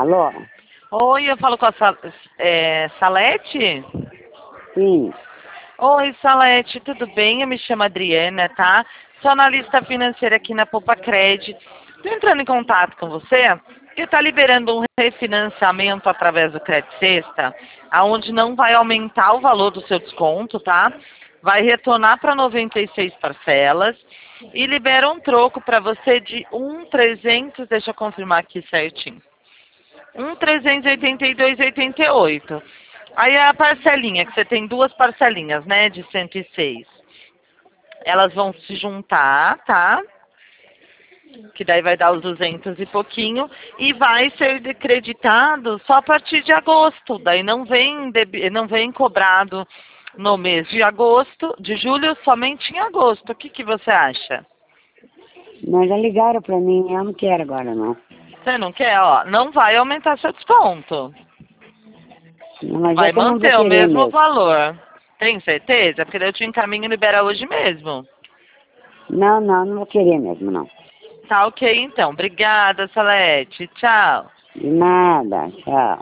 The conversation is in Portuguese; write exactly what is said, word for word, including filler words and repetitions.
Alô? Oi, eu falo com a Sa é, Salete? Sim. Oi, Salete, tudo bem? Eu me chamo Adriana, tá? Sou analista financeira aqui na Poupa Cred. Estou entrando em contato com você porque está liberando um refinanciamento através do Credit Sexta, aonde não vai aumentar o valor do seu desconto, tá? Vai retornar para noventa e seis parcelas e libera um troco para você de um trezentos, deixa eu confirmar aqui certinho. um trezentos e oitenta e dois e oitenta e oito. Aí a parcelinha, que você tem duas parcelinhas, né, de cento e seis. Elas vão se juntar, tá? Que daí vai dar os duzentos e pouquinho. E vai ser decreditado só a partir de agosto. Daí não vem, não vem cobrado no mês de agosto, de julho, somente em agosto. O que, que você acha? Mas já ligaram pra mim, eu não quero agora não. Você não quer, ó? Não vai aumentar seu desconto. Não, mas Vai é que eu não vou manter o querer mesmo mesmo. valor. Tem certeza? Porque daí eu te encaminho e libera hoje mesmo. Não, não, não vou querer mesmo, não. Tá ok, então. Obrigada, Salete. Tchau. De nada, tchau.